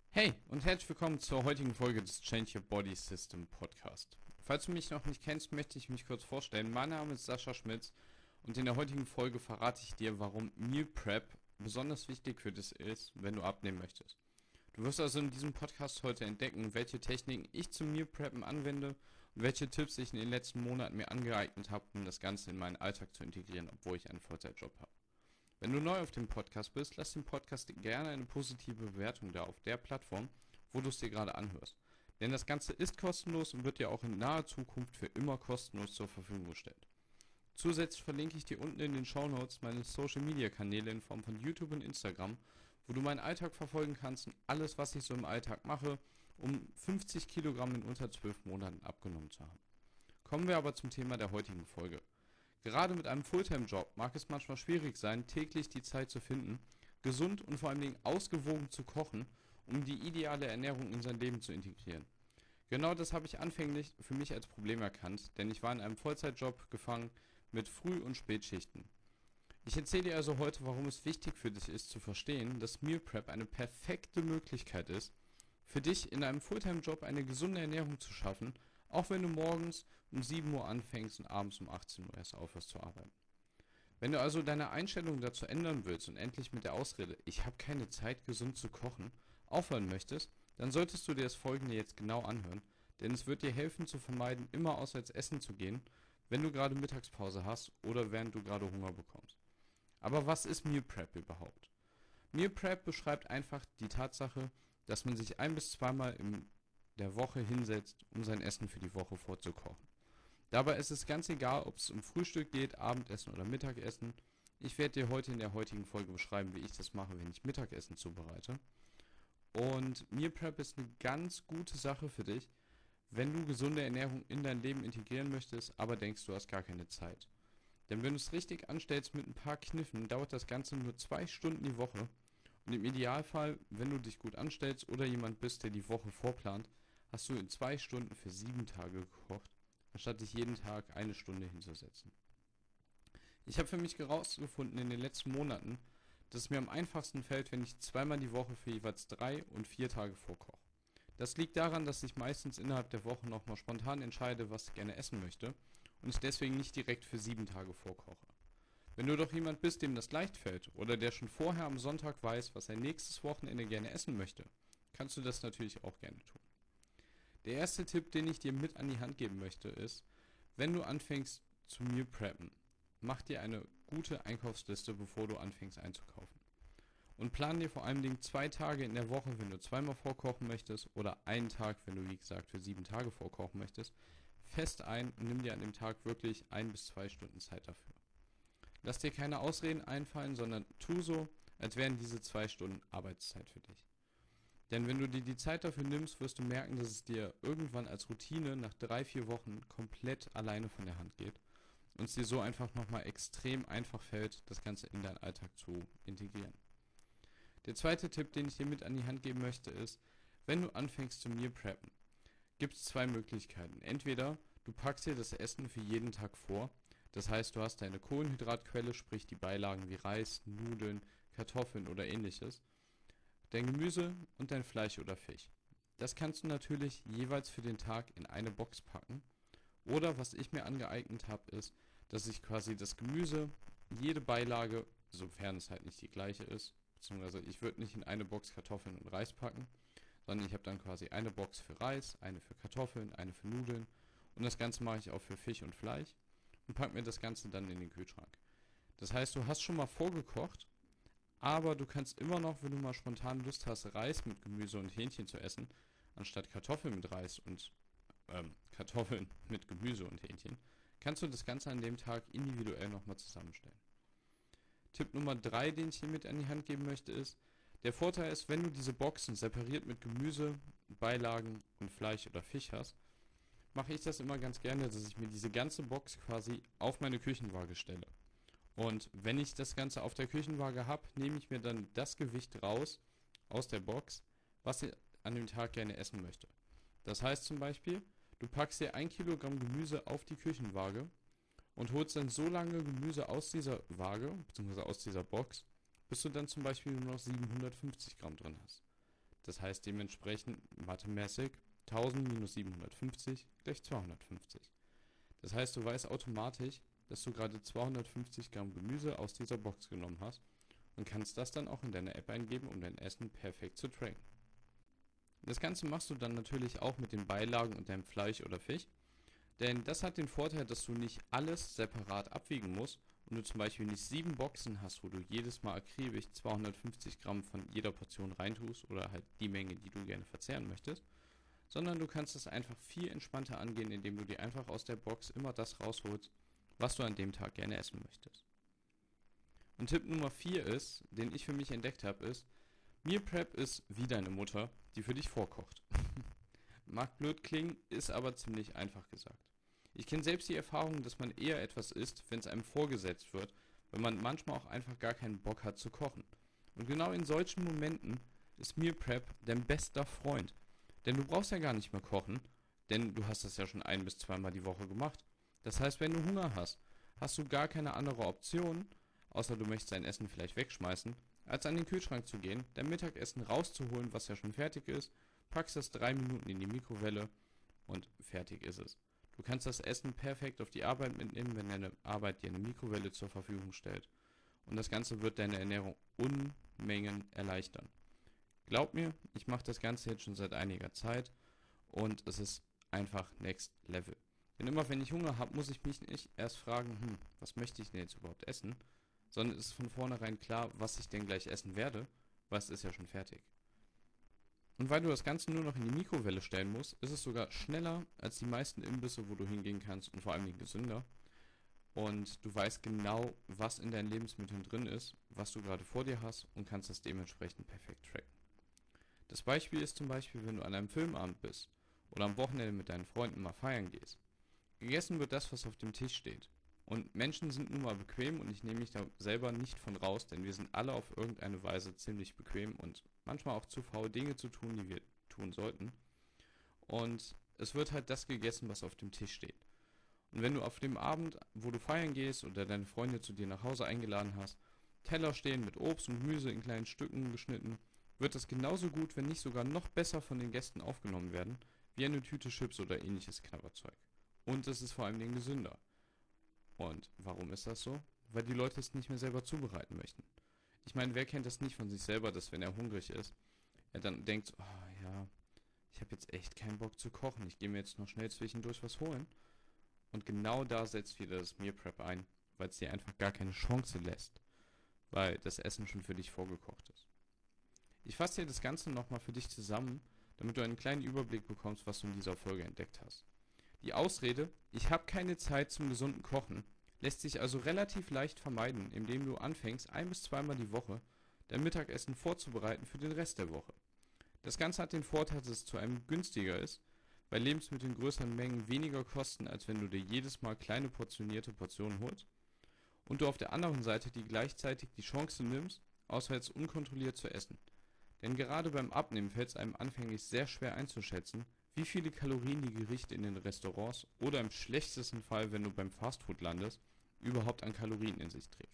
Hey und herzlich willkommen zur heutigen Folge des Change Your Body System Podcast. Falls du mich noch nicht kennst, möchte ich mich kurz vorstellen. Mein Name ist Sascha Schmitz und in der heutigen Folge verrate ich dir, warum Meal Prep besonders wichtig für dich ist, wenn du abnehmen möchtest. Du wirst also in diesem Podcast heute entdecken, welche Techniken ich zum Meal Preppen anwende und welche Tipps ich in den letzten Monaten mir angeeignet habe, um das Ganze in meinen Alltag zu integrieren, obwohl ich einen Vollzeitjob habe. Wenn du neu auf dem Podcast bist, lass dem Podcast gerne eine positive Bewertung da auf der Plattform, wo du es dir gerade anhörst. Denn das Ganze ist kostenlos und wird dir auch in naher Zukunft für immer kostenlos zur Verfügung gestellt. Zusätzlich verlinke ich dir unten in den Shownotes meine Social Media Kanäle in Form von YouTube und Instagram, wo du meinen Alltag verfolgen kannst und alles, was ich so im Alltag mache, um 50 Kilogramm in unter 12 Monaten abgenommen zu haben. Kommen wir aber zum Thema der heutigen Folge. Gerade mit einem Fulltime-Job mag es manchmal schwierig sein, täglich die Zeit zu finden, gesund und vor allen Dingen ausgewogen zu kochen, um die ideale Ernährung in sein Leben zu integrieren. Genau das habe ich anfänglich für mich als Problem erkannt, denn ich war in einem Vollzeitjob gefangen mit Früh- und Spätschichten. Ich erzähle dir also heute, warum es wichtig für dich ist zu verstehen, dass Meal Prep eine perfekte Möglichkeit ist, für dich in einem Fulltime-Job eine gesunde Ernährung zu schaffen, auch wenn du morgens um 7 Uhr anfängst und abends um 18 Uhr erst aufhörst zu arbeiten. Wenn du also deine Einstellung dazu ändern willst und endlich mit der Ausrede, ich habe keine Zeit, gesund zu kochen, aufhören möchtest, dann solltest du dir das Folgende jetzt genau anhören, denn es wird dir helfen zu vermeiden, immer auswärts essen zu gehen, wenn du gerade Mittagspause hast oder während du gerade Hunger bekommst. Aber was ist Meal Prep überhaupt? Meal Prep beschreibt einfach die Tatsache, dass man sich ein bis zweimal in der Woche hinsetzt, um sein Essen für die Woche vorzukochen. Dabei ist es ganz egal, ob es um Frühstück geht, Abendessen oder Mittagessen. Ich werde dir heute in der heutigen Folge beschreiben, wie ich das mache, wenn ich Mittagessen zubereite. Und Meal Prep ist eine ganz gute Sache für dich, wenn du gesunde Ernährung in dein Leben integrieren möchtest, aber denkst, du hast gar keine Zeit. Denn wenn du es richtig anstellst mit ein paar Kniffen, dauert das Ganze nur 2 Stunden die Woche. Und im Idealfall, wenn du dich gut anstellst oder jemand bist, der die Woche vorplant, hast du in 2 Stunden für 7 Tage gekocht, anstatt dich jeden Tag eine Stunde hinzusetzen. Ich habe für mich herausgefunden in den letzten Monaten, dass es mir am einfachsten fällt, wenn ich zweimal die Woche für jeweils 3 und 4 Tage vorkoche. Das liegt daran, dass ich meistens innerhalb der Woche nochmal spontan entscheide, was ich gerne essen möchte und ich deswegen nicht direkt für 7 Tage vorkoche. Wenn du doch jemand bist, dem das leicht fällt oder der schon vorher am Sonntag weiß, was er nächstes Wochenende gerne essen möchte, kannst du das natürlich auch gerne tun. Der erste Tipp, den ich dir mit an die Hand geben möchte, ist, wenn du anfängst zu Meal Preppen, mach dir eine gute Einkaufsliste, bevor du anfängst einzukaufen. Und plan dir vor allen Dingen 2 Tage in der Woche, wenn du zweimal vorkochen möchtest, oder einen Tag, wenn du wie gesagt für 7 Tage vorkochen möchtest, fest ein und nimm dir an dem Tag wirklich 1 bis 2 Stunden Zeit dafür. Lass dir keine Ausreden einfallen, sondern tu so, als wären diese 2 Stunden Arbeitszeit für dich. Denn wenn du dir die Zeit dafür nimmst, wirst du merken, dass es dir irgendwann als Routine nach 3, 4 Wochen komplett alleine von der Hand geht und es dir so einfach nochmal extrem einfach fällt, das Ganze in deinen Alltag zu integrieren. Der zweite Tipp, den ich dir mit an die Hand geben möchte, ist, wenn du anfängst zu Meal Preppen, gibt es 2 Möglichkeiten. Entweder du packst dir das Essen für jeden Tag vor, das heißt, du hast deine Kohlenhydratquelle, sprich die Beilagen wie Reis, Nudeln, Kartoffeln oder ähnliches, dein Gemüse und dein Fleisch oder Fisch. Das kannst du natürlich jeweils für den Tag in eine Box packen. Oder was ich mir angeeignet habe, ist, dass ich quasi das Gemüse, jede Beilage, sofern es halt nicht die gleiche ist, beziehungsweise ich würde nicht in eine Box Kartoffeln und Reis packen, sondern ich habe dann quasi eine Box für Reis, eine für Kartoffeln, eine für Nudeln und das Ganze mache ich auch für Fisch und Fleisch und packe mir das Ganze dann in den Kühlschrank. Das heißt, du hast schon mal vorgekocht, aber du kannst immer noch, wenn du mal spontan Lust hast, Reis mit Gemüse und Hähnchen zu essen, anstatt Kartoffeln mit Reis und Kartoffeln mit Gemüse und Hähnchen, kannst du das Ganze an dem Tag individuell nochmal zusammenstellen. Tipp Nummer 3, den ich dir mit an die Hand geben möchte, ist, der Vorteil ist, wenn du diese Boxen separiert mit Gemüse, Beilagen und Fleisch oder Fisch hast, mache ich das immer ganz gerne, dass ich mir diese ganze Box quasi auf meine Küchenwaage stelle. Und wenn ich das Ganze auf der Küchenwaage habe, nehme ich mir dann das Gewicht raus aus der Box, was ich an dem Tag gerne essen möchte. Das heißt zum Beispiel, du packst dir 1 Kilogramm Gemüse auf die Küchenwaage und holst dann so lange Gemüse aus dieser Waage, beziehungsweise aus dieser Box, bis du dann zum Beispiel nur noch 750 Gramm drin hast. Das heißt dementsprechend mathemäßig 1000 minus 750 gleich 250. Das heißt, du weißt automatisch, dass du gerade 250 Gramm Gemüse aus dieser Box genommen hast und kannst das dann auch in deine App eingeben, um dein Essen perfekt zu tracken. Das Ganze machst du dann natürlich auch mit den Beilagen und deinem Fleisch oder Fisch, denn das hat den Vorteil, dass du nicht alles separat abwiegen musst und du zum Beispiel nicht 7 Boxen hast, wo du jedes Mal akribisch 250 Gramm von jeder Portion reintust oder halt die Menge, die du gerne verzehren möchtest, sondern du kannst es einfach viel entspannter angehen, indem du dir einfach aus der Box immer das rausholst, was du an dem Tag gerne essen möchtest. Und Tipp Nummer 4 ist, den ich für mich entdeckt habe, ist, Meal Prep ist wie deine Mutter, die für dich vorkocht. Mag blöd klingen, ist aber ziemlich einfach gesagt. Ich kenne selbst die Erfahrung, dass man eher etwas isst, wenn es einem vorgesetzt wird, wenn man manchmal auch einfach gar keinen Bock hat zu kochen. Und genau in solchen Momenten ist Meal Prep dein bester Freund. Denn du brauchst ja gar nicht mehr kochen, denn du hast das ja schon 1- bis zweimal die Woche gemacht. Das heißt, wenn du Hunger hast, hast du gar keine andere Option, außer du möchtest dein Essen vielleicht wegschmeißen, als an den Kühlschrank zu gehen, dein Mittagessen rauszuholen, was ja schon fertig ist, packst es 3 Minuten in die Mikrowelle und fertig ist es. Du kannst das Essen perfekt auf die Arbeit mitnehmen, wenn deine Arbeit dir eine Mikrowelle zur Verfügung stellt. Und das Ganze wird deine Ernährung Unmengen erleichtern. Glaub mir, ich mache das Ganze jetzt schon seit einiger Zeit und es ist einfach Next Level. Denn immer wenn ich Hunger habe, muss ich mich nicht erst fragen, was möchte ich denn jetzt überhaupt essen? Sondern es ist von vornherein klar, was ich denn gleich essen werde, weil es ist ja schon fertig. Und weil du das Ganze nur noch in die Mikrowelle stellen musst, ist es sogar schneller als die meisten Imbisse, wo du hingehen kannst und vor allem gesünder. Und du weißt genau, was in deinen Lebensmitteln drin ist, was du gerade vor dir hast und kannst das dementsprechend perfekt tracken. Das Beispiel ist zum Beispiel, wenn du an einem Filmabend bist oder am Wochenende mit deinen Freunden mal feiern gehst. Gegessen wird das, was auf dem Tisch steht. Und Menschen sind nun mal bequem und ich nehme mich da selber nicht von raus, denn wir sind alle auf irgendeine Weise ziemlich bequem und manchmal auch zu faul, Dinge zu tun, die wir tun sollten. Und es wird halt das gegessen, was auf dem Tisch steht. Und wenn du auf dem Abend, wo du feiern gehst oder deine Freunde zu dir nach Hause eingeladen hast, Teller stehen mit Obst und Gemüse in kleinen Stücken geschnitten, wird das genauso gut, wenn nicht sogar noch besser von den Gästen aufgenommen werden, wie eine Tüte Chips oder ähnliches Knabberzeug. Und es ist vor allem den gesünder. Und warum ist das so? Weil die Leute es nicht mehr selber zubereiten möchten. Ich meine, wer kennt das nicht von sich selber, dass wenn er hungrig ist, er dann denkt, oh ja, ich habe jetzt echt keinen Bock zu kochen, ich gehe mir jetzt noch schnell zwischendurch was holen. Und genau da setzt wieder das Meal Prep ein, weil es dir einfach gar keine Chance lässt, weil das Essen schon für dich vorgekocht ist. Ich fasse dir das Ganze nochmal für dich zusammen, damit du einen kleinen Überblick bekommst, was du in dieser Folge entdeckt hast. Die Ausrede, ich habe keine Zeit zum gesunden Kochen, lässt sich also relativ leicht vermeiden, indem du anfängst, 1- bis zweimal die Woche dein Mittagessen vorzubereiten für den Rest der Woche. Das Ganze hat den Vorteil, dass es zu einem günstiger ist, weil Lebensmittel in größeren Mengen weniger kosten, als wenn du dir jedes Mal kleine portionierte Portionen holst. Und du auf der anderen Seite die gleichzeitig die Chance nimmst, auswärts unkontrolliert zu essen. Denn gerade beim Abnehmen fällt es einem anfänglich sehr schwer einzuschätzen, wie viele Kalorien die Gerichte in den Restaurants oder im schlechtesten Fall, wenn du beim Fastfood landest, überhaupt an Kalorien in sich trägt.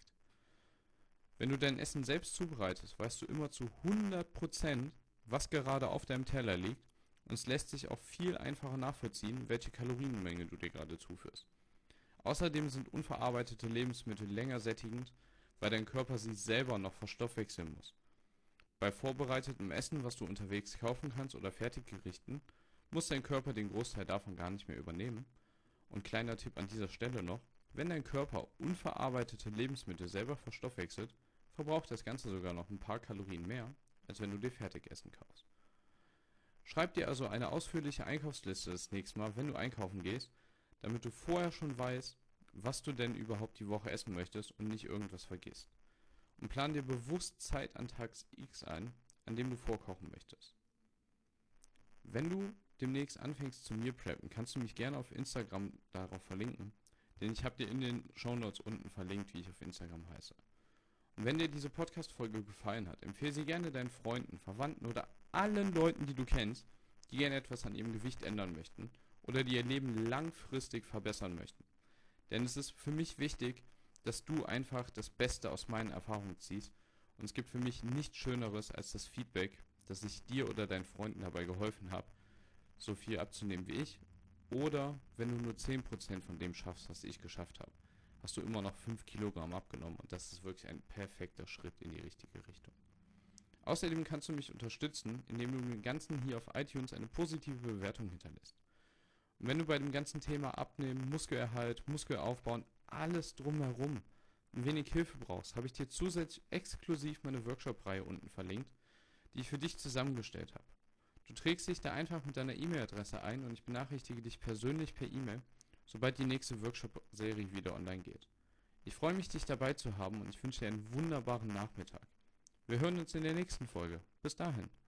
Wenn du dein Essen selbst zubereitest, weißt du immer zu 100%, was gerade auf deinem Teller liegt und es lässt sich auch viel einfacher nachvollziehen, welche Kalorienmenge du dir gerade zuführst. Außerdem sind unverarbeitete Lebensmittel länger sättigend, weil dein Körper sie selber noch verstoffwechseln muss. Bei vorbereitetem Essen, was du unterwegs kaufen kannst oder Fertiggerichten, muss dein Körper den Großteil davon gar nicht mehr übernehmen. Und kleiner Tipp an dieser Stelle noch, wenn dein Körper unverarbeitete Lebensmittel selber verstoffwechselt, verbraucht das Ganze sogar noch ein paar Kalorien mehr, als wenn du dir Fertigessen kaufst. Schreib dir also eine ausführliche Einkaufsliste das nächste Mal, wenn du einkaufen gehst, damit du vorher schon weißt, was du denn überhaupt die Woche essen möchtest und nicht irgendwas vergisst. Und plan dir bewusst Zeit an Tag X ein, an dem du vorkochen möchtest. Wenn du demnächst anfängst zu Meal Preppen, kannst du mich gerne auf Instagram darauf verlinken, denn ich habe dir in den Shownotes unten verlinkt, wie ich auf Instagram heiße. Und wenn dir diese Podcast-Folge gefallen hat, empfehle sie gerne deinen Freunden, Verwandten oder allen Leuten, die du kennst, die gerne etwas an ihrem Gewicht ändern möchten oder die ihr Leben langfristig verbessern möchten. Denn es ist für mich wichtig, dass du einfach das Beste aus meinen Erfahrungen ziehst. Und es gibt für mich nichts Schöneres als das Feedback, dass ich dir oder deinen Freunden dabei geholfen habe, so viel abzunehmen wie ich. Oder wenn du nur 10% von dem schaffst, was ich geschafft habe, hast du immer noch 5 Kilogramm abgenommen und das ist wirklich ein perfekter Schritt in die richtige Richtung. Außerdem kannst du mich unterstützen, indem du dem Ganzen hier auf iTunes eine positive Bewertung hinterlässt. Und wenn du bei dem ganzen Thema Abnehmen, Muskelerhalt, Muskelaufbauen, alles drumherum ein wenig Hilfe brauchst, habe ich dir zusätzlich exklusiv meine Workshop-Reihe unten verlinkt, die ich für dich zusammengestellt habe. Du trägst dich da einfach mit deiner E-Mail-Adresse ein und ich benachrichtige dich persönlich per E-Mail, sobald die nächste Workshop-Serie wieder online geht. Ich freue mich, dich dabei zu haben und ich wünsche dir einen wunderbaren Nachmittag. Wir hören uns in der nächsten Folge. Bis dahin.